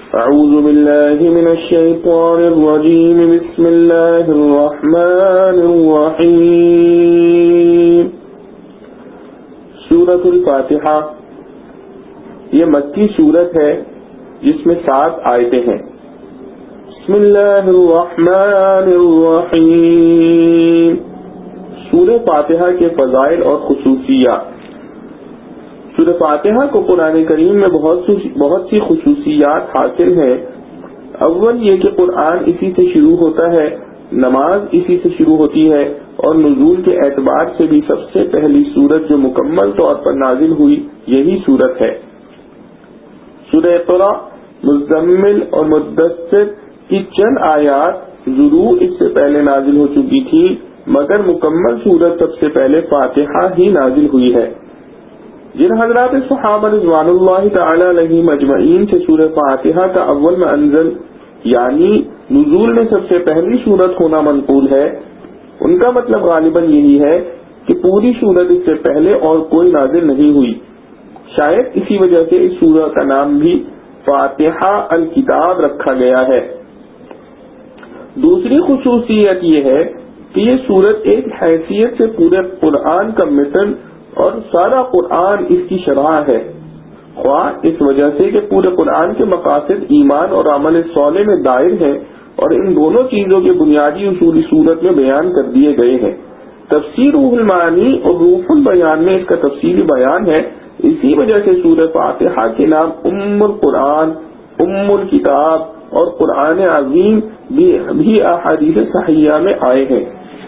اعوذ باللہ من الشیطان الرجیم بسم اللہ الرحمن الرحیم سورۃ الفاتحہ یہ مکی سورت ہے جس میں 7 آیتیں ہیں. بسم اللہ الرحمن الرحیم. سورہ فاتحہ کے فضائل اور خصوصیات. سورہ فاتحہ کو قرآن کریم میں بہت سی خصوصیات حاصل ہیں. اول یہ کہ قرآن اسی سے شروع ہوتا ہے، نماز اسی سے شروع ہوتی ہے، اور نزول کے اعتبار سے بھی سب سے پہلی سورت جو مکمل طور پر نازل ہوئی یہی سورت ہے. سورہ اقرا، مزمل اور مدثر کی چند آیات ضرور اس سے پہلے نازل ہو چکی تھی، مگر مکمل سورت سب سے پہلے فاتحہ ہی نازل ہوئی ہے. جن حضرات صحابہ رضوان اللہ تعالی علیہم اجمعین سے سورہ فاتحہ کا اول میں انزل یعنی نزول میں سب سے پہلی سورت ہونا منقول ہے، ان کا مطلب غالباً یہی ہے کہ پوری سورت اس سے پہلے اور کوئی نازل نہیں ہوئی. شاید اسی وجہ سے اس سورہ کا نام بھی فاتحہ الکتاب رکھا گیا ہے. دوسری خصوصیت یہ ہے کہ یہ سورت ایک حیثیت سے پورے قرآن کا متن اور سارا قرآن اس کی شرح ہے، خواہ اس وجہ سے کہ پورے قرآن کے مقاصد ایمان اور عمل صالح میں دائر ہیں، اور ان دونوں چیزوں کے بنیادی اصول اس سورت میں بیان کر دیے گئے ہیں. تفسیر روح المعانی اور روح البیان میں اس کا تفصیلی بیان ہے. اسی وجہ سے سورہ فاتحہ کے نام ام القرآن، ام الکتاب اور قرآن عظیم بھی احادیث صحیحہ میں آئے ہیں.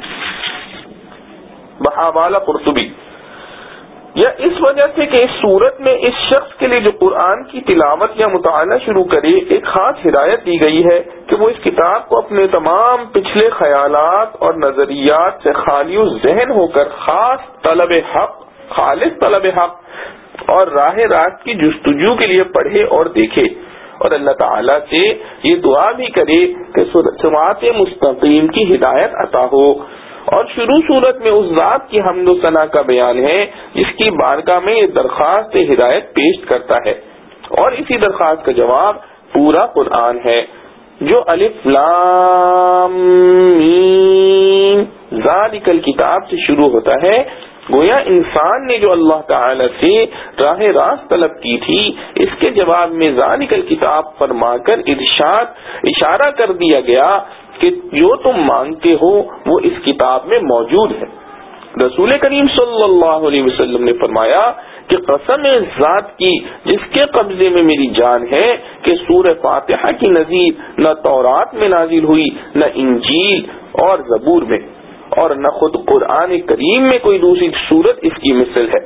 بحاوالہ قرطبی. یا اس وجہ سے کہ اس صورت میں اس شخص کے لیے جو قرآن کی تلاوت یا مطالعہ شروع کرے ایک خاص ہدایت دی گئی ہے کہ وہ اس کتاب کو اپنے تمام پچھلے خیالات اور نظریات سے خالی ذہن ہو کر خالص طلب حق اور راہ راست کی جستجو کے لیے پڑھے اور دیکھے، اور اللہ تعالیٰ سے یہ دعا بھی کرے کہ صراط مستقیم کی ہدایت عطا ہو. اور شروع صورت میں اس ذات کی حمد و ثنا کا بیان ہے جس کی بارگاہ میں یہ درخواست ہدایت پیش کرتا ہے، اور اسی درخواست کا جواب پورا قرآن ہے جو الف لام میم ذالک الکتاب سے شروع ہوتا ہے. گویا انسان نے جو اللہ تعالی سے راہ راست طلب کی تھی اس کے جواب میں ذالک الکتاب فرما کر اشارہ کر دیا گیا کہ جو تم مانگتے ہو وہ اس کتاب میں موجود ہے. رسول کریم صلی اللہ علیہ وسلم نے فرمایا کہ قسم ذات کی جس کے قبضے میں میری جان ہے کہ سورہ فاتحہ کی نظیر نہ تورات میں نازل ہوئی، نہ انجیل اور زبور میں، اور نہ خود قرآن کریم میں کوئی دوسری سورت اس کی مثل ہے.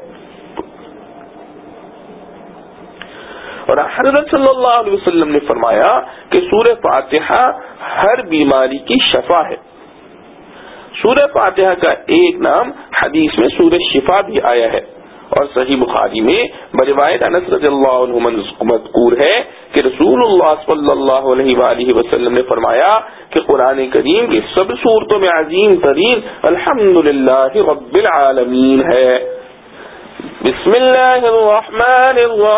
اور حضرت صلی اللہ علیہ وسلم نے فرمایا کہ سورہ فاتحہ ہر بیماری کی شفا ہے. سورہ فاتحہ کا ایک نام حدیث میں سورہ شفا بھی آیا ہے، اور صحیح بخاری میں بروایت انس رضی اللہ عنہ مذکور ہے کہ رسول اللہ صلی اللہ علیہ وآلہ وسلم نے فرمایا کہ قرآن کریم کی سب سورتوں میں عظیم ترین الحمدللہ رب العالمین ہے. بسم اللہ الرحمن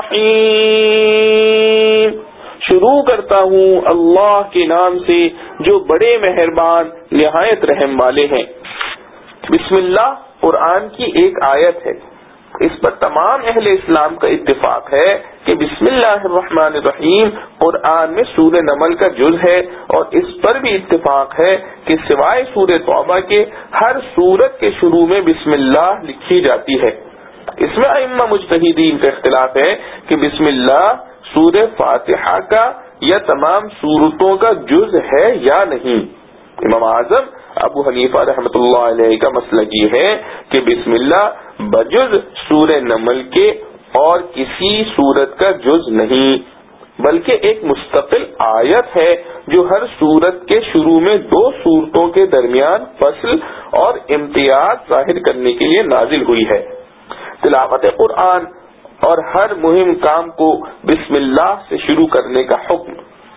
الرحیم. شروع کرتا ہوں اللہ کے نام سے جو بڑے مہربان نہایت رحم والے ہیں. بسم اللہ قرآن کی ایک آیت ہے. اس پر تمام اہل اسلام کا اتفاق ہے کہ بسم اللہ الرحمن الرحیم قرآن میں سورہ نمل کا جز ہے، اور اس پر بھی اتفاق ہے کہ سوائے سورہ توبہ کے ہر سورت کے شروع میں بسم اللہ لکھی جاتی ہے. اس میں ائمہ مجتہدین کا اختلاف ہے کہ بسم اللہ سورہ فاتحہ کا یا تمام سورتوں کا جز ہے یا نہیں. امام اعظم ابو حنیفہ رحمۃ اللہ علیہ کا مسلک یہ ہے کہ بسم اللہ بجز سورہ نمل کے اور کسی سورت کا جز نہیں، بلکہ ایک مستقل آیت ہے جو ہر سورت کے شروع میں 2 سورتوں کے درمیان فصل اور امتیاز ظاہر کرنے کے لیے نازل ہوئی ہے. تلاوت قرآن اور ہر مہم کام کو بسم اللہ سے شروع کرنے کا حکم.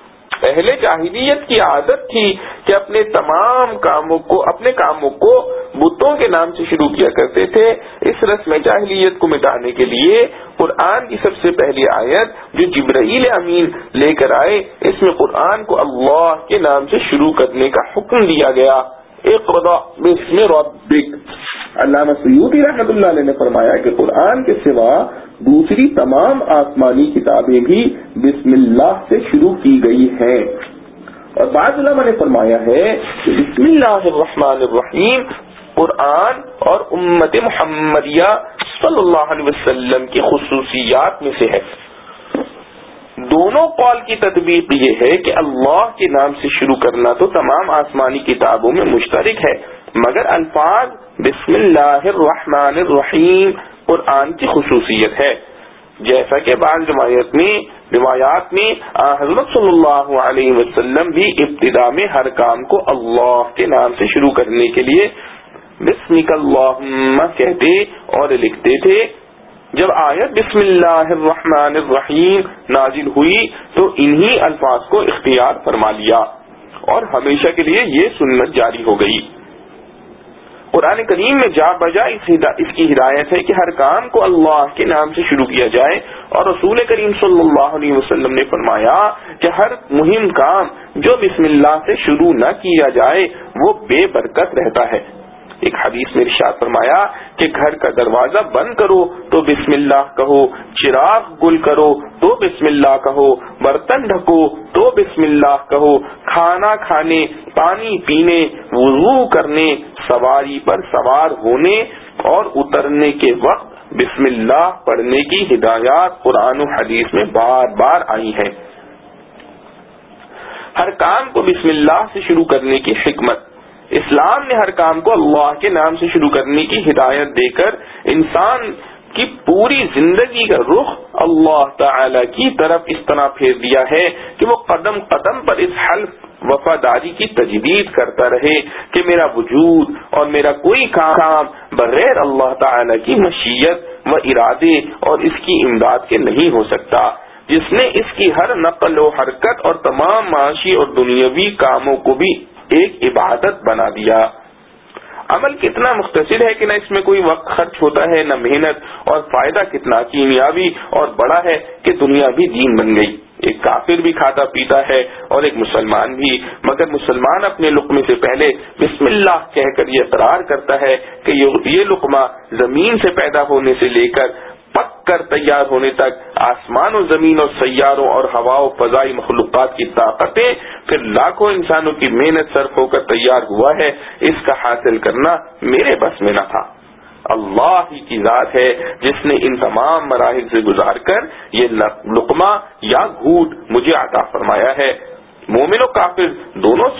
اہل جاہلیت کی عادت تھی کہ اپنے کاموں کو بتوں کے نام سے شروع کیا کرتے تھے. اس رسم جاہلیت کو مٹانے کے لیے قرآن کی سب سے پہلی آیت جو جبرائیل امین لے کر آئے، اس میں قرآن کو اللہ کے نام سے شروع کرنے کا حکم دیا گیا. اقرأ باسم ربک. علامہ سیوطی رحمۃ اللہ علیہ نے فرمایا کہ قرآن کے سوا دوسری تمام آسمانی کتابیں بھی بسم اللہ سے شروع کی گئی ہیں. اور بعض علماء نے فرمایا ہے کہ بسم اللہ الرحمن الرحیم قرآن اور امت محمدیہ صلی اللہ علیہ وسلم کی خصوصیات میں سے ہے. دونوں قول کی تطبیق یہ ہے کہ اللہ کے نام سے شروع کرنا تو تمام آسمانی کتابوں میں مشترک ہے، مگر الفاظ بسم اللہ الرحمن الرحیم قرآن کی خصوصیت ہے. جیسا کہ بعض روایات میں حضرت صلی اللہ علیہ وسلم بھی ابتدا میں ہر کام کو اللہ کے نام سے شروع کرنے کے لیے بسمک اللہم کہتے اور لکھتے تھے. جب آیت بسم اللہ الرحمن الرحیم نازل ہوئی تو انہی الفاظ کو اختیار فرما لیا اور ہمیشہ کے لیے یہ سنت جاری ہو گئی. قرآن کریم میں جا بجا اس کی ہدایت ہے کہ ہر کام کو اللہ کے نام سے شروع کیا جائے، اور رسول کریم صلی اللہ علیہ وسلم نے فرمایا کہ ہر مہم کام جو بسم اللہ سے شروع نہ کیا جائے وہ بے برکت رہتا ہے. ایک حدیث میں ارشاد فرمایا کہ گھر کا دروازہ بند کرو تو بسم اللہ کہو، چراغ گل کرو تو بسم اللہ کہو، برتن ڈھکو تو بسم اللہ کہو، کھانا کھانے، پانی پینے، وضو کرنے، سواری پر سوار ہونے اور اترنے کے وقت بسم اللہ پڑھنے کی ہدایات قرآن و حدیث میں بار بار آئی ہیں. ہر کام کو بسم اللہ سے شروع کرنے کی حکمت. اسلام نے ہر کام کو اللہ کے نام سے شروع کرنے کی ہدایت دے کر انسان کی پوری زندگی کا رخ اللہ تعالی کی طرف اس طرح پھیر دیا ہے کہ وہ قدم قدم پر اس حلف وفاداری کی تجدید کرتا رہے کہ میرا وجود اور میرا کوئی کام بغیر اللہ تعالی کی مشیت و ارادے اور اس کی امداد کے نہیں ہو سکتا. جس نے اس کی ہر نقل و حرکت اور تمام معاشی اور دنیاوی کاموں کو بھی ایک عبادت بنا دیا. عمل کتنا مختصر ہے کہ نہ اس میں کوئی وقت خرچ ہوتا ہے نہ محنت، اور فائدہ کتنا کیمیابی اور بڑا ہے کہ دنیا بھی دین بن گئی. ایک کافر بھی کھاتا پیتا ہے اور ایک مسلمان بھی، مگر مسلمان اپنے لقمے سے پہلے بسم اللہ کہہ کر یہ اقرار کرتا ہے کہ یہ لقمہ زمین سے پیدا ہونے سے لے کر پک کر تیار ہونے تک آسمان و زمین اور سیاروں اور ہوا و فضائی مخلوقات کی طاقتیں پھر لاکھوں انسانوں کی محنت صرف ہو کر تیار ہوا ہے، اس کا حاصل کرنا میرے بس میں نہ تھا. اللہ ہی کی ذات ہے جس نے ان تمام مراحل سے گزار کر یہ لقمہ یا گھوٹ مجھے عطا فرمایا ہے. مومن و کافر دونوں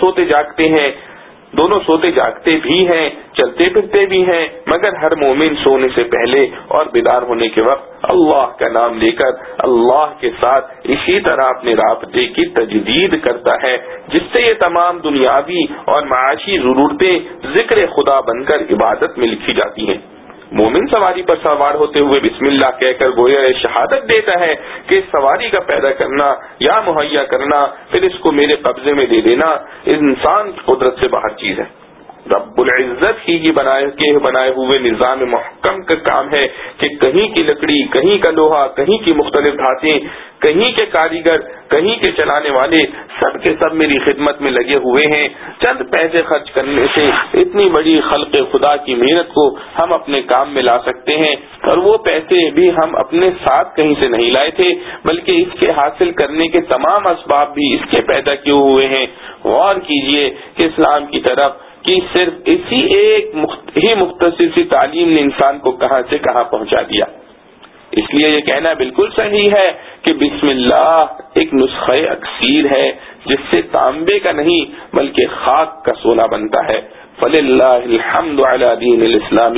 سوتے جاگتے بھی ہیں، چلتے پھرتے بھی ہیں، مگر ہر مومن سونے سے پہلے اور بیدار ہونے کے وقت اللہ کا نام لے کر اللہ کے ساتھ اسی طرح اپنے رابطے کی تجدید کرتا ہے، جس سے یہ تمام دنیاوی اور معاشی ضرورتیں ذکر خدا بن کر عبادت میں لکھی جاتی ہیں. مومن سواری پر سوار ہوتے ہوئے بسم اللہ کہہ کر گویا شہادت دیتا ہے کہ اس سواری کا پیدا کرنا یا مہیا کرنا پھر اس کو میرے قبضے میں دے دینا انسان کی قدرت سے باہر چیز ہے. رب العزت ہی کی بنائے ہوئے نظام محکم کا کام ہے کہ کہیں کی لکڑی، کہیں کا لوہا، کہیں کی مختلف دھاتیں، کہیں کے کاریگر، کہیں کے چلانے والے سب کے سب میری خدمت میں لگے ہوئے ہیں. چند پیسے خرچ کرنے سے اتنی بڑی خلق خدا کی محنت کو ہم اپنے کام میں لا سکتے ہیں، اور وہ پیسے بھی ہم اپنے ساتھ کہیں سے نہیں لائے تھے بلکہ اس کے حاصل کرنے کے تمام اسباب بھی اس کے پیدا کیے ہوئے ہیں. غور کیجئے کہ اسلام کی طرف کہ صرف اسی ایک ہی مختصر سی تعلیم نے انسان کو کہاں سے کہاں پہنچا دیا. اس لیے یہ کہنا بالکل صحیح ہے کہ بسم اللہ ایک نسخہ اکسیر ہے جس سے تانبے کا نہیں بلکہ خاک کا سونا بنتا ہے. فللہ الحمد علی دین الاسلام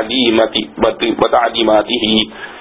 وتعلیماتہ.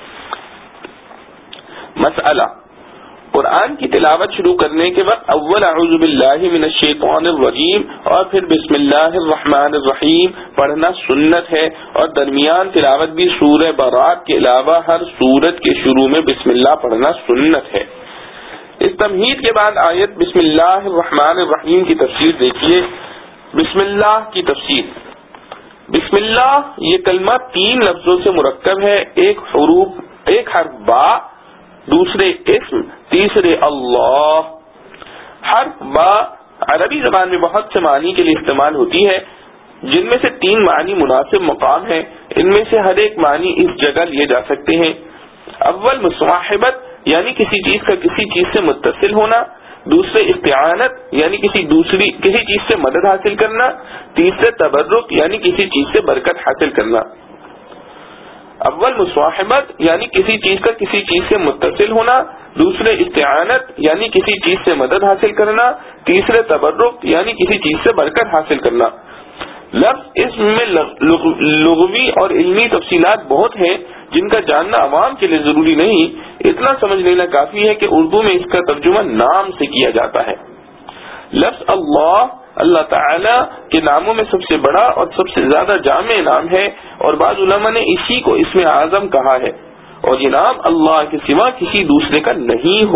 مسئلہ: قرآن کی تلاوت شروع کرنے کے وقت اول اعوذ باللہ من الشیطان الرجیم اور پھر بسم اللہ الرحمن الرحیم پڑھنا سنت ہے، اور درمیان تلاوت بھی سورہ برات کے علاوہ ہر سورت کے شروع میں بسم اللہ پڑھنا سنت ہے. اس تمہید کے بعد آیت بسم اللہ الرحمن الرحیم کی تفسیر دیکھیے. بسم اللہ کی تفسیر. بسم اللہ یہ کلمہ 3 لفظوں سے مرکب ہے. ایک حرف با، دوسرے اسم، تیسرے اللہ. حرف با عربی زبان میں بہت سے معنی کے لیے استعمال ہوتی ہے، جن میں سے 3 معنی مناسب مقام ہیں. ان میں سے ہر ایک معنی اس جگہ لیے جا سکتے ہیں. اول مصاحبت یعنی کسی چیز کا کسی چیز سے متصل ہونا، دوسرے استعانت یعنی کسی چیز سے مدد حاصل کرنا، تیسرے تبرک یعنی کسی چیز سے برکت حاصل کرنا. اول مصاحبت یعنی کسی چیز کا کسی چیز سے متصل ہونا، دوسرے استعانت یعنی کسی چیز سے مدد حاصل کرنا، تیسرے تبرک یعنی کسی چیز سے برکت حاصل کرنا. لفظ اس میں لغوی اور علمی تفصیلات بہت ہیں جن کا جاننا عوام کے لیے ضروری نہیں. اتنا سمجھ لینا کافی ہے کہ اردو میں اس کا ترجمہ نام سے کیا جاتا ہے. لفظ اللہ تعالی کے ناموں میں سب سے بڑا اور سب سے زیادہ جامع نام ہے، اور بعض علماء نے اسی کو اسم اعظم کہا ہے، اور یہ نام اللہ کے سوا کسی دوسرے کا نہیں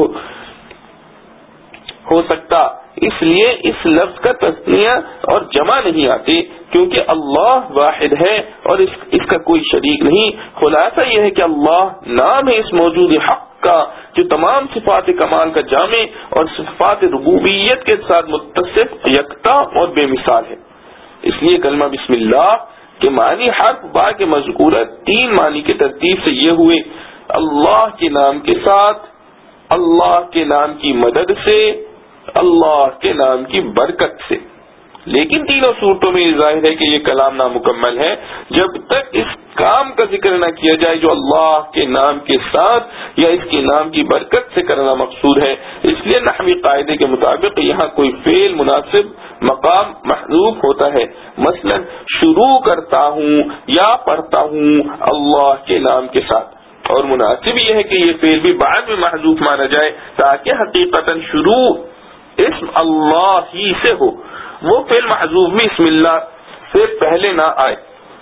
ہو سکتا. اس لیے اس لفظ کا تثنیہ اور جمع نہیں آتے، کیونکہ اللہ واحد ہے اور اس کا کوئی شریک نہیں. خلاصہ یہ ہے کہ اللہ نام ہے اس موجود حق کا جو تمام صفات کمال کا جامع اور صفات ربوبیت کے ساتھ متصف، یکتا اور بے مثال ہے. اس لیے کلمہ بسم اللہ کے معنی حرف با کے مذکورہ 3 معنی کی ترتیب سے یہ ہوئے: اللہ کے نام کے ساتھ، اللہ کے نام کی مدد سے، اللہ کے نام کی برکت سے. لیکن تینوں صورتوں میں یہ ظاہر ہے کہ یہ کلام نامکمل ہے جب تک اس کام کا ذکر نہ کیا جائے جو اللہ کے نام کے ساتھ یا اس کے نام کی برکت سے کرنا مقصود ہے. اس لیے نحوی قاعدے کے مطابق یہاں کوئی فعل مناسب مقام محذوف ہوتا ہے. مثلا شروع کرتا ہوں یا پڑھتا ہوں اللہ کے نام کے ساتھ، اور مناسب یہ ہے کہ یہ فعل بھی بعد میں محذوف مانا جائے تاکہ حقیقتاً شروع اسم اللہ ہی سے ہو. وہ فعل محذوف بھی بسم اللہ سے پہلے نہ آئے.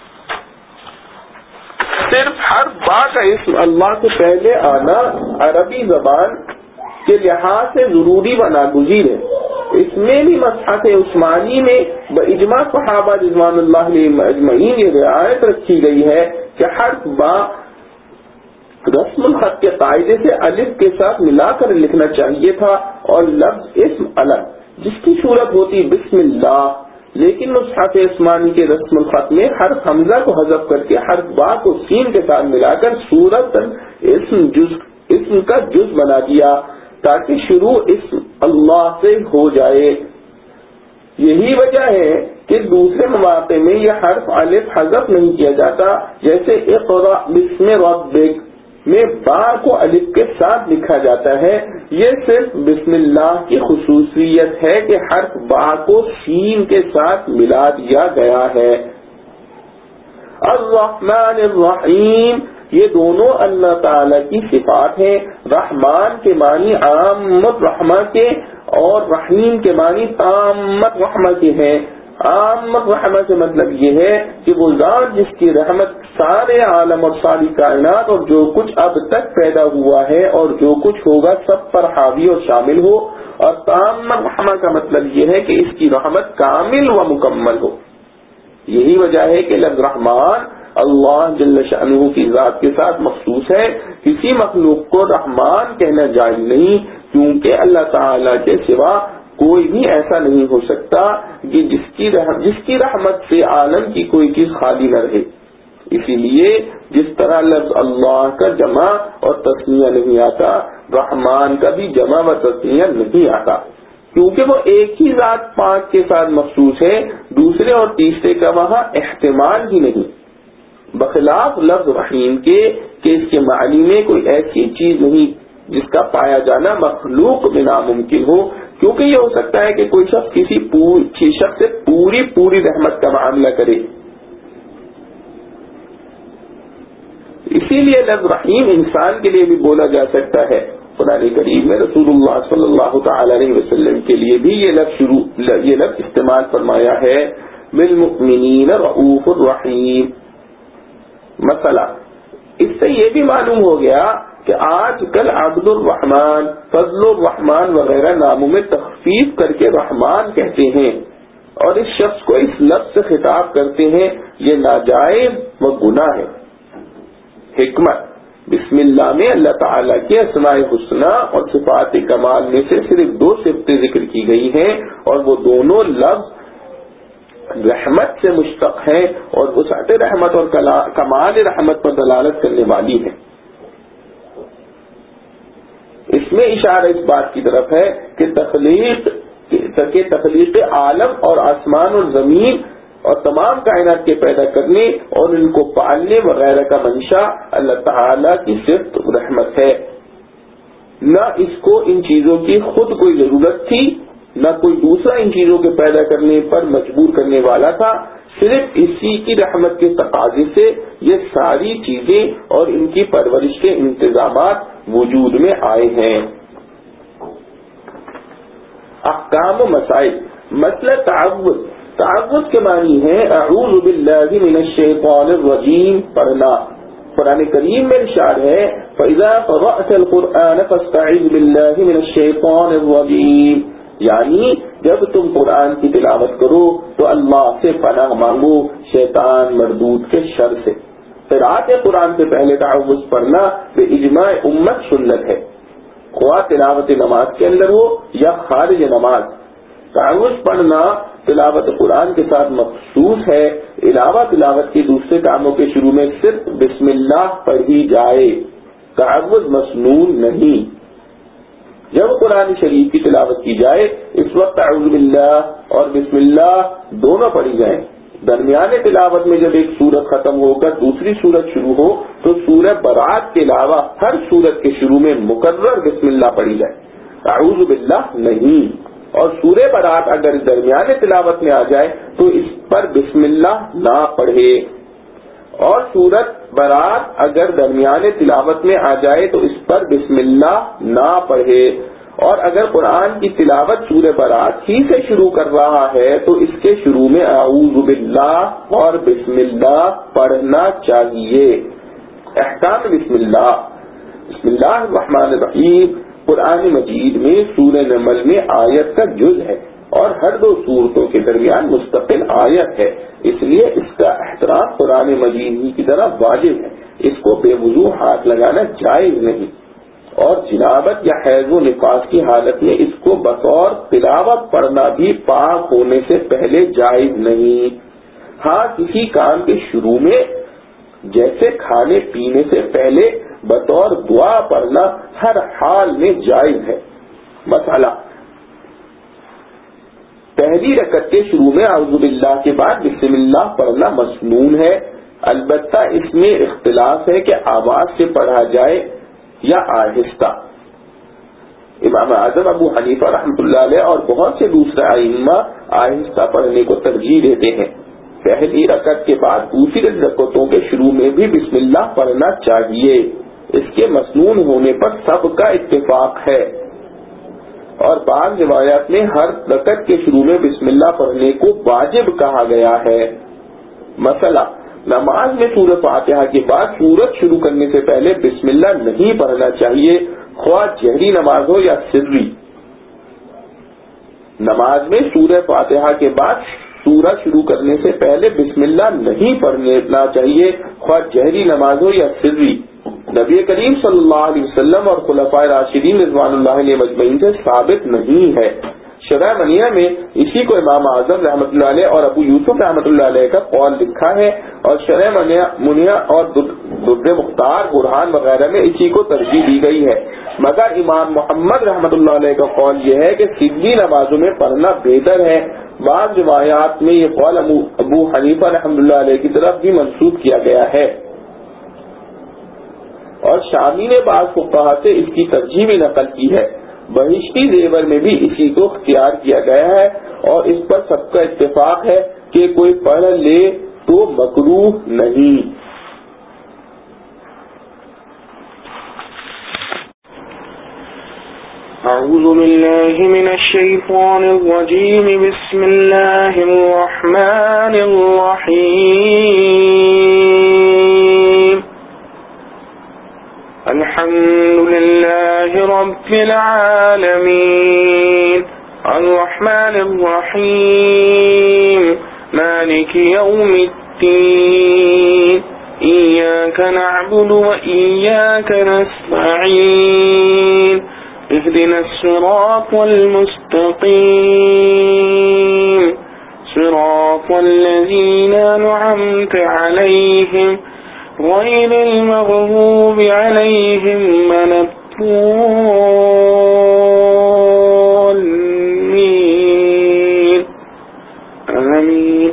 صرف حرف با کا اسم اللہ سے پہلے آنا عربی زبان کے لحاظ سے ضروری و ناگزیر ہے. اس میں بھی مصحف عثمانی میں باجماع صحابہ رضوان اللہ علیہم اجمعین یہ رعایت رکھی گئی ہے کہ حرف با رسم الخط کے قاعدے سے الف کے ساتھ ملا کر لکھنا چاہیے تھا اور لفظ اسم الگ جس کی صورت ہوتی بسم اللہ. لیکن مصحف عثمانی کے رسم الخط میں حرف حمزہ کو حذف کر کے حرف با کو سین کے ساتھ ملا کر صورت اسم کا جز بنا دیا تاکہ شروع اسم اللہ سے ہو جائے. یہی وجہ ہے کہ دوسرے مواقع میں یہ حرف الف حذف نہیں کیا جاتا، جیسے اقرأ بسم ربک میں با کو الف کے ساتھ لکھا جاتا ہے. یہ صرف بسم اللہ کی خصوصیت ہے کہ حرف با کو سین کے ساتھ ملا دیا گیا ہے. الرحمن الرحیم یہ دونوں اللہ تعالی کی صفات ہیں. رحمان کے معنی عامت رحمہ کے اور رحیم کے معنی تامت رحمہ کے ہیں. عامت رحمہ سے مطلب یہ ہے کہ وہ ذات جس کی رحمت سارے عالم اور ساری کائنات اور جو کچھ اب تک پیدا ہوا ہے اور جو کچھ ہوگا سب پر حاوی اور شامل ہو. اور تامت رحمہ کا مطلب یہ ہے کہ اس کی رحمت کامل و مکمل ہو. یہی وجہ ہے کہ لفظ رحمان اللہ جل شأنہ کی ذات کے ساتھ مخصوص ہے. کسی مخلوق کو رحمان کہنا جائز نہیں، کیونکہ اللہ تعالی کے سوا کوئی بھی ایسا نہیں ہو سکتا کہ جس کی رحمت سے عالم کی کوئی چیز خالی نہ رہے. اسی لیے جس طرح لفظ اللہ کا جمع اور تثنیہ نہیں آتا، رحمان کا بھی جمع و تثنیہ نہیں آتا، کیونکہ وہ ایک ہی ذات پاک کے ساتھ مخصوص ہے، دوسرے اور تیسرے کا وہاں احتمال ہی نہیں. بخلاف لفظ رحیم کے کہ اس کے معنی میں کوئی ایسی چیز نہیں جس کا پایا جانا مخلوق میں ناممکن ہو، کیونکہ یہ ہو سکتا ہے کہ کوئی شخص کسی شخص سے پوری رحمت کا معاملہ کرے. اسی لیے لفظ رحیم انسان کے لیے بھی بولا جا سکتا ہے. قرآن کریم میں رسول اللہ صلی اللہ تعالی علیہ وسلم کے لیے بھی یہ لفظ استعمال فرمایا ہے، بالمؤمنین رؤوف الرحیم. مثلا اس سے یہ بھی معلوم ہو گیا کہ آج کل عبد الرحمن، فضل الرحمن وغیرہ ناموں میں تخفیف کر کے رحمان کہتے ہیں اور اس شخص کو اس لفظ سے خطاب کرتے ہیں، یہ ناجائز و گناہ ہے۔ حکمت: بسم اللہ میں اللہ تعالیٰ کے اسماء الحسنی اور صفات کمال میں سے صرف 2 صفتیں ذکر کی گئی ہیں اور وہ دونوں لفظ رحمت سے مشتق ہیں اور وسعت رحمت اور کمال رحمت پر دلالت کرنے والی ہیں۔ اس میں اشارہ اس بات کی طرف ہے کہ تخلیق عالم اور آسمان اور زمین اور تمام کائنات کے پیدا کرنے اور ان کو پالنے وغیرہ کا منشا اللہ تعالی کی صرف رحمت ہے، نہ اس کو ان چیزوں کی خود کوئی ضرورت تھی، نہ کوئی دوسرا ان چیزوں کے پیدا کرنے پر مجبور کرنے والا تھا، صرف اسی کی رحمت کے تقاضے سے یہ ساری چیزیں اور ان کی پرورش کے انتظامات وجود میں آئے ہیں۔ احکام و مسائل۔ مسئلہ تعوذ کے معنی ہے اعوذ باللہ من الشیطان الرجیم پڑھنا۔ قرآن کریم میں ارشاد ہے فَإِذَا قَرَأْتَ الْقُرْآنَ فَاسْتَعِذْ بِاللَّهِ مِنَ الشَّيْطَانِ الرَّجِيمِ، یعنی جب تم قرآن کی تلاوت کرو تو اللہ سے پناہ مانگو شیطان مردود کے شر سے۔ قرأت قرآن سے پہلے تعوذ پڑھنا بے اجماع امت سنت ہے، خواہ تلاوت نماز کے اندر ہو یا خارج نماز۔ تعوذ پڑھنا تلاوت قرآن کے ساتھ مخصوص ہے، علاوہ تلاوت کے دوسرے کاموں کے شروع میں صرف بسم اللہ پڑھی جائے، تعوذ مسنون نہیں۔ جب قرآن شریف کی تلاوت کی جائے اس وقت اعوذ باللہ اور بسم اللہ دونوں پڑھی جائیں۔ درمیان تلاوت میں جب ایک سورت ختم ہو کر دوسری سورت شروع ہو تو سورہ برات کے علاوہ ہر سورت کے شروع میں مقرر بسم اللہ پڑھی جائے، اعوذ باللہ نہیں۔ اور سورہ برات اگر درمیان تلاوت میں آ جائے تو اس پر بسم اللہ نہ پڑھے، اور سورت برات اگر درمیان تلاوت میں آ جائے تو اس پر بسم اللہ نہ پڑھے، اور اگر قرآن کی تلاوت سورہ برات ہی سے شروع کر رہا ہے تو اس کے شروع میں اعوذ باللہ اور بسم اللہ پڑھنا چاہیے۔ احکام بسم اللہ۔ بسم اللہ الرحمن الرحیم قرآن مجید میں سورہ نمل میں آیت کا جز ہے اور ہر 2 سورتوں کے درمیان مستقل آیت ہے، اس لیے اس کا احترام قرآن مجید ہی کی طرح واجب ہے، اس کو بے وضو ہاتھ لگانا جائز نہیں، اور جنابت یا حیض و نفاس کی حالت میں اس کو بطور تلاوت پڑھنا بھی پاک ہونے سے پہلے جائز نہیں۔ ہاں کسی کام کے شروع میں جیسے کھانے پینے سے پہلے بطور دعا پڑھنا ہر حال میں جائز ہے۔ مسئلہ: پہلی رکعت کے شروع میں اعوذ باللہ کے بعد بسم اللہ پڑھنا مسنون ہے، البتہ اس میں اختلاف ہے کہ آواز سے پڑھا جائے یا آہستہ۔ امام اعظم ابو حنیفہ رحمۃ اللہ علیہ اور بہت سے دوسرے ائمہ آہستہ پڑھنے کو ترجیح دیتے ہیں۔ پہلی رکعت کے بعد دوسری رکعتوں کے شروع میں بھی بسم اللہ پڑھنا چاہیے، اس کے مسنون ہونے پر سب کا اتفاق ہے، اور بعض روایات میں ہر رکعت کے شروع میں بسم اللہ پڑھنے کو واجب کہا گیا ہے۔ مسئلہ: نماز میں سورہ فاتحہ کے بعد سورت شروع کرنے سے پہلے بسم اللہ نہیں پڑھنا چاہیے، خواہ جہری نماز ہو یا سری۔ نماز میں سورہ فاتحہ کے بعد سورہ شروع کرنے سے پہلے بسم اللہ نہیں پڑھنا چاہیے، خواہ جہری نماز ہو یا سری۔ نبی کریم صلی اللہ علیہ وسلم اور خلفائے راشدین رضوان اللہ علیہ مجمعین سے ثابت نہیں ہے۔ شرح منیہ میں اسی کو امام اعظم رحمۃ اللہ علیہ اور ابو یوسف رحمۃ اللہ علیہ کا قول لکھا ہے، اور شرح منیہ اور در مختار برہان وغیرہ میں اسی کو ترجیح دی گئی ہے، مگر امام محمد رحمۃ اللہ علیہ کا قول یہ ہے کہ سری نمازوں میں پڑھنا بہتر ہے۔ بعض روایات میں یہ قول ابو حنیفہ رحمۃ اللہ علیہ کی طرف بھی منسوخ کیا گیا ہے، اور شامی نے بعض فقہا سے اس کی ترجیح بھی نقل کی ہے۔ بہشتی زیور میں بھی اسی کو اختیار کیا گیا ہے، اور اس پر سب کا اتفاق ہے کہ کوئی پڑھ لے تو مکروہ نہیں۔ اعوذ باللہ من الشیطان الرجیم بسم اللہ الرحمن الرحیم الحمد لله رب العالمين الرحمن الرحيم مالك يوم الدين إياك نعبد وإياك نستعين اهدنا الصراط المستقيم صراط الذين أنعمت عليهم غير المغضوب عليهم ولا الضالين آمين.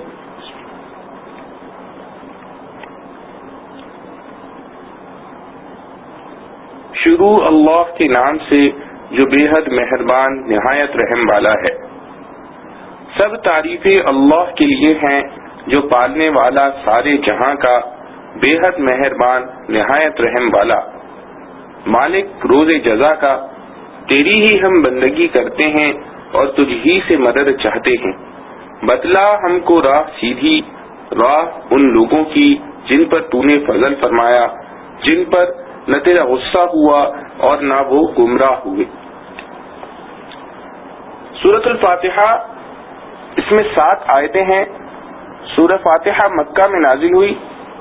شروع اللہ کے نام سے جو بے حد مہربان نہایت رحم والا ہے. سب تعریفیں اللہ کے لیے ہیں جو پالنے والا سارے جہاں کا بے حد مہربان نہایت رحم والا. مالک روز جزا کا تیری ہی ہم بندگی کرتے ہیں اور تجھ ہی سے مدد چاہتے ہیں. بتلا ہم کو راہ سیدھی راہ ان لوگوں کی جن پر تو نے فضل فرمایا جن پر نہ تیرا غصہ ہوا اور نہ وہ گمراہ ہوئے. سورۃ الفاتحہ اس میں 7 آیتیں ہیں. سورہ فاتحہ مکہ میں نازل ہوئی.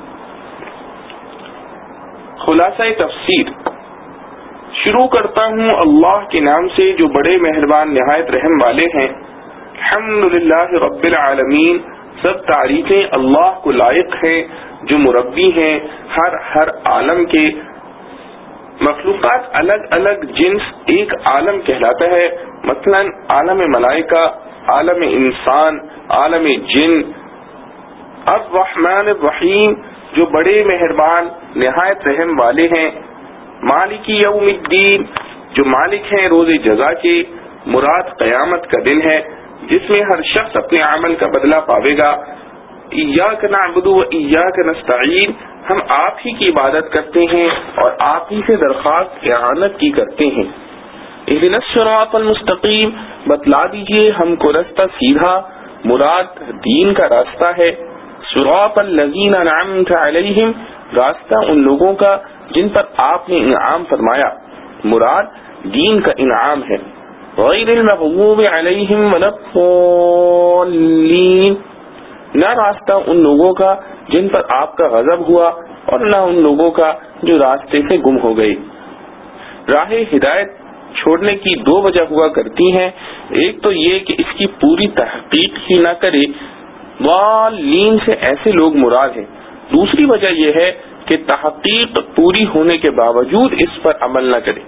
خلاصہ تفسیر. شروع کرتا ہوں اللہ کے نام سے جو بڑے مہربان نہایت رحم والے ہیں. الحمدللہ رب العالمین. سب تعریفیں اللہ کو لائق ہیں جو مربی ہیں ہر عالم کے. مخلوقات الگ الگ جنس ایک عالم کہلاتا ہے. مثلا عالم ملائکہ، عالم انسان، عالم جن. الرحمن الرحیم جو بڑے مہربان نہایت رحم والے ہیں. مالک یوم الدین جو مالک ہیں روز جزا کے. مراد قیامت کا دن ہے جس میں ہر شخص اپنے عمل کا بدلہ پاوے گا. ایاک نعبد و ایاک نستعین. ہم آپ ہی کی عبادت کرتے ہیں اور آپ ہی سے درخواست اعانت کی کرتے ہیں. اہدنا الصراط المستقیم. بتلا دیجئے ہم کو راستہ سیدھا. مراد دین کا راستہ ہے. صراط الذین انعمت علیہم. راستہ ان لوگوں کا جن پر آپ نے انعام فرمایا. مراد دین کا انعام ہے. غیر المغضوب علیہم ولا الضالین. نہ راستہ ان لوگوں کا جن پر آپ کا غضب ہوا اور نہ ان لوگوں کا جو راستے سے گم ہو گئے. راہ ہدایت چھوڑنے کی 2 وجہ ہوا کرتی ہیں. ایک تو یہ کہ اس کی پوری تحقیق ہی نہ کرے. ضالین سے ایسے لوگ مراد ہیں. دوسری وجہ یہ ہے کہ تحقیق پوری ہونے کے باوجود اس پر عمل نہ کرے.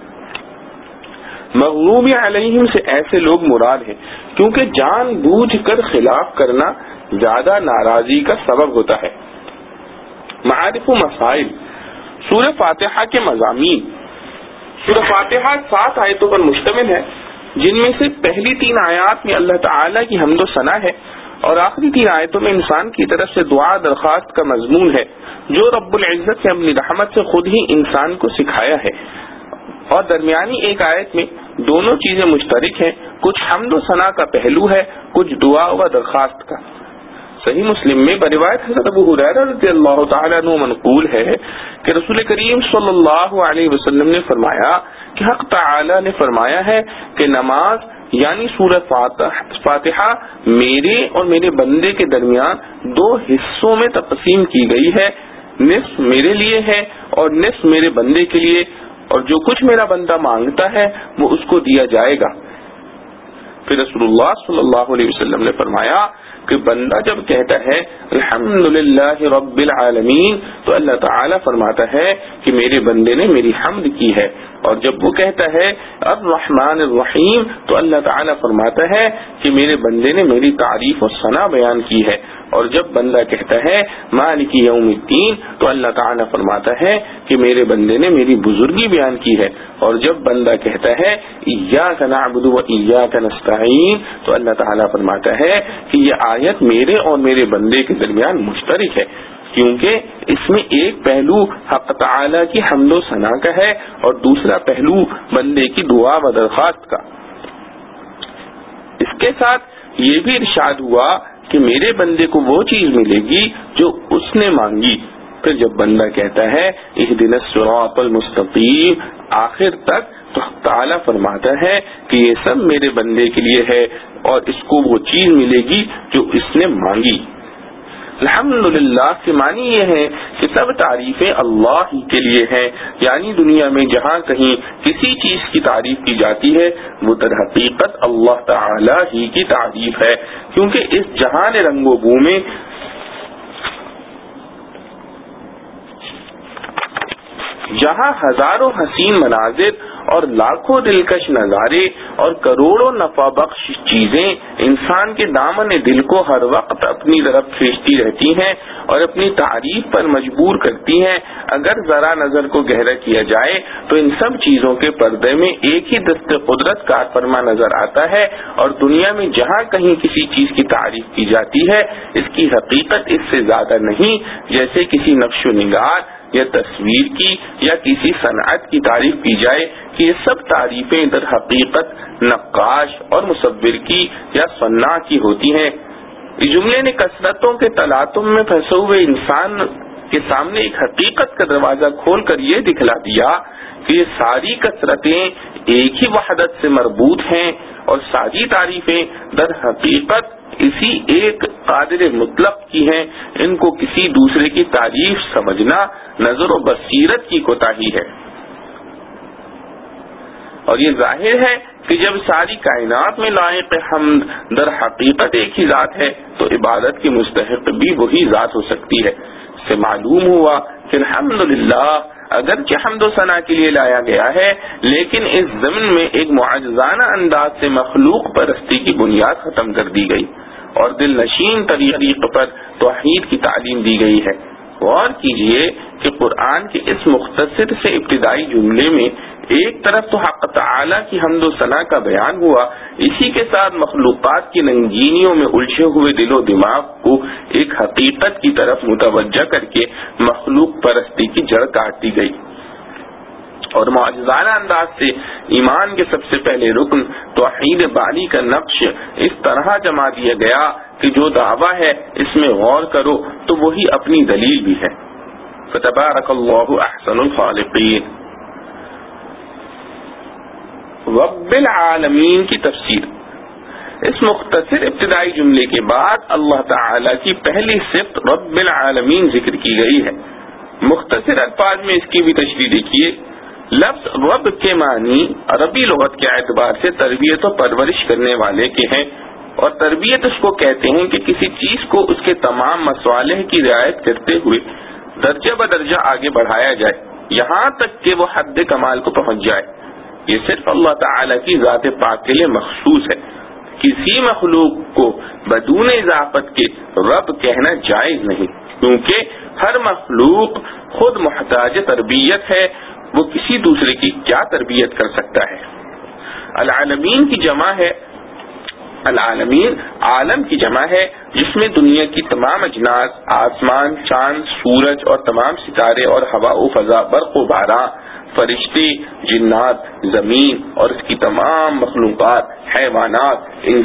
مغضوب علیہم سے ایسے لوگ مراد ہیں کیونکہ جان بوجھ کر خلاف کرنا زیادہ ناراضی کا سبب ہوتا ہے. معارف و مسائل. سورہ فاتحہ کے مضامین. سورہ فاتحہ 7 آیتوں پر مشتمل ہے جن میں سے پہلی 3 آیات میں اللہ تعالیٰ کی حمد و ثنا ہے اور آخری 3 آیتوں میں انسان کی طرف سے دعا درخواست کا مضمون ہے جو رب العزت نے اپنی رحمت سے خود ہی انسان کو سکھایا ہے. اور درمیانی ایک آیت میں دونوں چیزیں مشترک ہیں. کچھ حمد و ثنا کا پہلو ہے، کچھ دعا و درخواست کا. صحیح مسلم میں بروایت حضرت ابو ہریرہ رضی اللہ تعالیٰ عنہ منقول ہے کہ رسول کریم صلی اللہ علیہ وسلم نے فرمایا کہ حق تعالی نے فرمایا ہے کہ نماز یعنی سورہ فاتحہ میرے اور میرے بندے کے درمیان 2 حصوں میں تقسیم کی گئی ہے. نصف میرے لیے ہے اور نصف میرے بندے کے لیے، اور جو کچھ میرا بندہ مانگتا ہے وہ اس کو دیا جائے گا. پھر رسول اللہ صلی اللہ علیہ وسلم نے فرمایا کہ بندہ جب کہتا ہے الحمدللہ رب العالمین تو اللہ تعالیٰ فرماتا ہے کہ میرے بندے نے میری حمد کی ہے. اور جب وہ کہتا ہے الرحمن الرحیم تو اللہ تعالیٰ فرماتا ہے کہ میرے بندے نے میری تعریف و ثنا بیان کی ہے. اور جب بندہ کہتا ہے مالک یوم الدین تو اللہ تعالیٰ فرماتا ہے کہ میرے بندے نے میری بزرگی بیان کی ہے. اور جب بندہ کہتا ہے ایاک نعبد و ایاک نستعین تو اللہ تعالیٰ فرماتا ہے کہ یہ آیت میرے اور میرے بندے کے درمیان مشترک ہے کیونکہ اس میں ایک پہلو حق تعالیٰ کی حمد و ثنا کا ہے اور دوسرا پہلو بندے کی دعا و درخواست کا. اس کے ساتھ یہ بھی ارشاد ہوا کہ میرے بندے کو وہ چیز ملے گی جو اس نے مانگی. پھر جب بندہ کہتا ہے اہدنا الصراط المستقیم آخر تک، تو تعالیٰ فرماتا ہے کہ یہ سب میرے بندے کے لیے ہے اور اس کو وہ چیز ملے گی جو اس نے مانگی۔ الحمدللہ کے معنی یہ ہے کہ سب تعریفیں اللہ ہی کے لیے ہیں، یعنی دنیا میں جہاں کہیں کسی چیز کی تعریف کی جاتی ہے وہ در حقیقت اللہ تعالی ہی کی تعریف ہے، کیونکہ اس جہان رنگ و بو میں جہاں ہزاروں حسین مناظر اور لاکھوں دلکش نظارے اور کروڑوں نفع بخش چیزیں انسان کے دامن دل کو ہر وقت اپنی طرف کھینچتی رہتی ہیں اور اپنی تعریف پر مجبور کرتی ہیں، اگر ذرا نظر کو گہرا کیا جائے تو ان سب چیزوں کے پردے میں ایک ہی دست قدرت کار فرما نظر آتا ہے، اور دنیا میں جہاں کہیں کسی چیز کی تعریف کی جاتی ہے اس کی حقیقت اس سے زیادہ نہیں جیسے کسی نقش و نگار یا تصویر کی یا کسی صنعت کی تعریف کی جائے کہ یہ سب تعریفیں در حقیقت نقاش اور مصور کی یا صناع کی ہوتی ہیں۔ اس جملے نے کثرتوں کے تلاطم میں پھنسے ہوئے انسان کے سامنے ایک حقیقت کا دروازہ کھول کر یہ دکھلا دیا کہ یہ ساری کثرتیں ایک ہی وحدت سے مربوط ہیں اور ساری تعریفیں در حقیقت اسی ایک قادر مطلق کی ہیں، ان کو کسی دوسرے کی تعریف سمجھنا نظر و بصیرت کی کوتاہی ہے۔ اور یہ ظاہر ہے کہ جب ساری کائنات میں لائق حمد در حقیقت ایک ہی ذات ہے تو عبادت کی مستحق بھی وہی ذات ہو سکتی ہے۔ اس سے معلوم ہوا کہ الحمدللہ اگرچہ حمد و ثنا کے لیے لایا گیا ہے لیکن اس ضمن میں ایک معجزانہ انداز سے مخلوق پرستی کی بنیاد ختم کر دی گئی اور دل نشین طریق پر توحید کی تعلیم دی گئی ہے۔ غور کیجئے کہ قرآن کے اس مختصر سے ابتدائی جملے میں ایک طرف تو حق تعالی کی حمد و ثنا کا بیان ہوا، اسی کے ساتھ مخلوقات کی رنگینیوں میں الجھے ہوئے دل و دماغ کو ایک حقیقت کی طرف متوجہ کر کے مخلوق پرستی کی جڑ کاٹ دی گئی، اور معجزانہ انداز سے ایمان کے سب سے پہلے رکن توحید باری کا نقش اس طرح جما دیا گیا کہ جو دعویٰ ہے اس میں غور کرو تو وہی اپنی دلیل بھی ہے۔ فتبارک اللہ احسن الخالقین۔ رب العالمین کی تفسیر۔ اس مختصر ابتدائی جملے کے بعد اللہ تعالی کی پہلی صفت رب العالمین ذکر کی گئی ہے۔ مختصر الفاظ میں اس کی بھی تشریح دیکھیے۔ لفظ رب کے معنی عربی لغت کے اعتبار سے تربیت و پرورش کرنے والے کے ہیں، اور تربیت اس کو کہتے ہیں کہ کسی چیز کو اس کے تمام مصالح کی رعایت کرتے ہوئے درجہ بدرجہ آگے بڑھایا جائے یہاں تک کہ وہ حد کمال کو پہنچ جائے۔ یہ صرف اللہ تعالی کی ذات پاک کے لیے مخصوص ہے، کسی مخلوق کو بدون اضافت کے رب کہنا جائز نہیں، کیونکہ ہر مخلوق خود محتاج تربیت ہے، وہ کسی دوسرے کی کیا تربیت کر سکتا ہے۔ العالمین کی جمع ہے، العالمین عالم کی جمع ہے جس میں دنیا کی تمام اجناس، آسمان، چاند، سورج اور تمام ستارے اور ہوا و فضا، برق و باران، فرشتے، جنات، زمین اور اس کی تمام مخلوقات، حیوانات،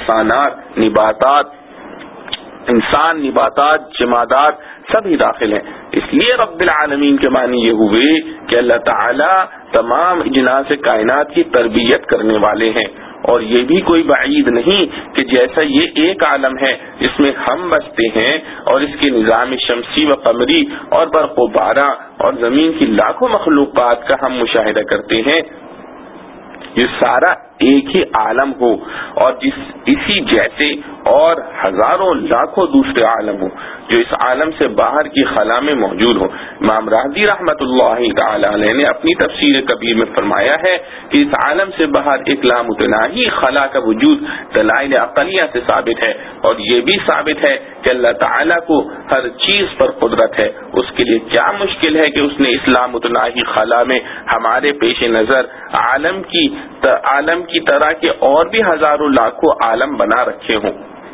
نباتات، جمادات سبھی داخل ہیں۔ اس لیے رب العالمین کے معنی یہ ہوئے کہ اللہ تعالی تمام اجناس کائنات کی تربیت کرنے والے ہیں، اور یہ بھی کوئی بعید نہیں کہ جیسا یہ ایک عالم ہے جس میں ہم بستے ہیں اور اس کے نظام شمسی و قمری اور برق و بارہ اور زمین کی لاکھوں مخلوقات کا ہم مشاہدہ کرتے ہیں، یہ سارا ایک ہی عالم ہو اور اسی جیسے اور ہزاروں لاکھوں دوسرے عالم ہو جو اس عالم سے باہر کی خلا میں موجود ہو۔ امام راضی رحمت اللہ تعالی علیہ نے اپنی تفسیر کبیر میں فرمایا ہے کہ اس عالم سے باہر ایک لامتناہی خلا کا وجود دلائل عقلیہ سے ثابت ہے، اور یہ بھی ثابت ہے کہ اللہ تعالی کو ہر چیز پر قدرت ہے۔ اس کے لیے کیا مشکل ہے کہ اس نے اس لامتناہی خلا میں ہمارے پیش نظر عالم کی طرح کے اور بھی ہزاروں لاکھوں عالم بنا رکھے ہوں۔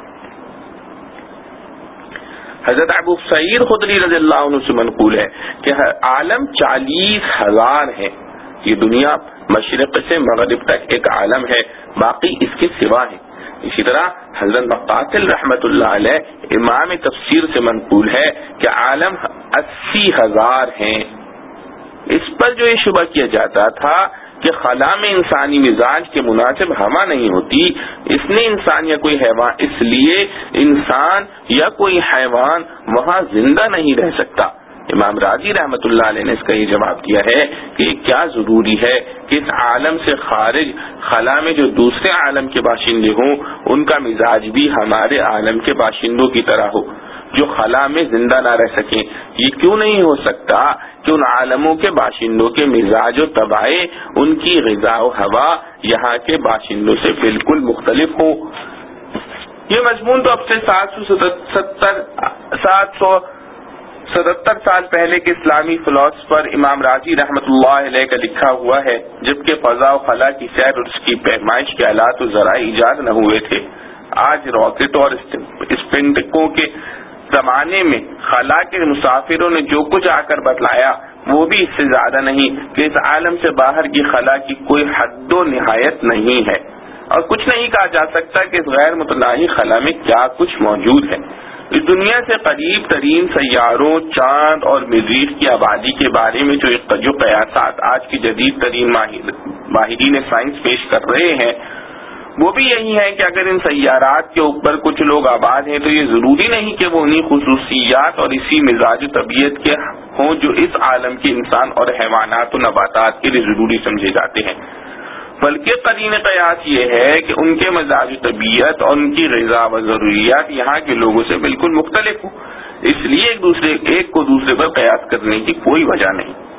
حضرت ابو سعید خدری رضی اللہ عنہ سے منقول ہے کہ عالم 40,000 ہے۔ یہ دنیا مشرق سے مغرب تک ایک عالم ہے، باقی اس کے سوا ہے۔ اسی طرح حضرت مقاتل رحمت اللہ علیہ امام تفسیر سے منقول ہے کہ 80,000 ہیں۔ اس پر جو یہ شبہ کیا جاتا تھا کہ خلا میں انسانی مزاج کے مناسب ہوا نہیں ہوتی، اس نے انسان یا کوئی حیوان، اس لیے انسان یا کوئی حیوان وہاں زندہ نہیں رہ سکتا۔ امام راضی رحمت اللہ علیہ نے اس کا یہ جواب دیا ہے کہ کیا ضروری ہے کہ اس عالم سے خارج خلا میں جو دوسرے عالم کے باشندے ہوں ان کا مزاج بھی ہمارے عالم کے باشندوں کی طرح ہو جو خلا میں زندہ نہ رہ سکیں؟ یہ کیوں نہیں ہو سکتا کہ ان عالموں کے باشندوں کے مزاج و طبائع، ان کی غذا و ہوا یہاں کے باشندوں سے بالکل مختلف ہوں؟ یہ مضمون تو اب سے 777 سال پہلے کے اسلامی فلاسفر امام راضی رحمت اللہ علیہ کا لکھا ہوا ہے، جبکہ فضا و خلا کی سیر اور اس کی پیمائش کے آلات و ذرائع ایجاد نہ ہوئے تھے۔ آج راکٹ اور اسپنٹکوں کے زمانے میں خلا کے مسافروں نے جو کچھ آ کر بتلایا وہ بھی اس سے زیادہ نہیں کہ اس عالم سے باہر کی خلا کی کوئی حد و نہایت نہیں ہے، اور کچھ نہیں کہا جا سکتا کہ اس غیر متناہی خلا میں کیا کچھ موجود ہے۔ اس دنیا سے قریب ترین سیاروں، چاند اور مریخ کی آبادی کے بارے میں جو قیاسات آج کی جدید ترین ماہرین سائنس پیش کر رہے ہیں وہ بھی یہی ہے کہ اگر ان سیارات کے اوپر کچھ لوگ آباد ہیں تو یہ ضروری نہیں کہ وہ انہی خصوصیات اور اسی مزاج و طبیعت کے ہوں جو اس عالم کے انسان اور حیوانات و نباتات کے لیے ضروری سمجھے جاتے ہیں، بلکہ قرین قیاس یہ ہے کہ ان کے مزاج و طبیعت اور ان کی غذا و ضروریات یہاں کے لوگوں سے بالکل مختلف ہوں، اس لیے ایک کو دوسرے پر قیاس کرنے کی کوئی وجہ نہیں۔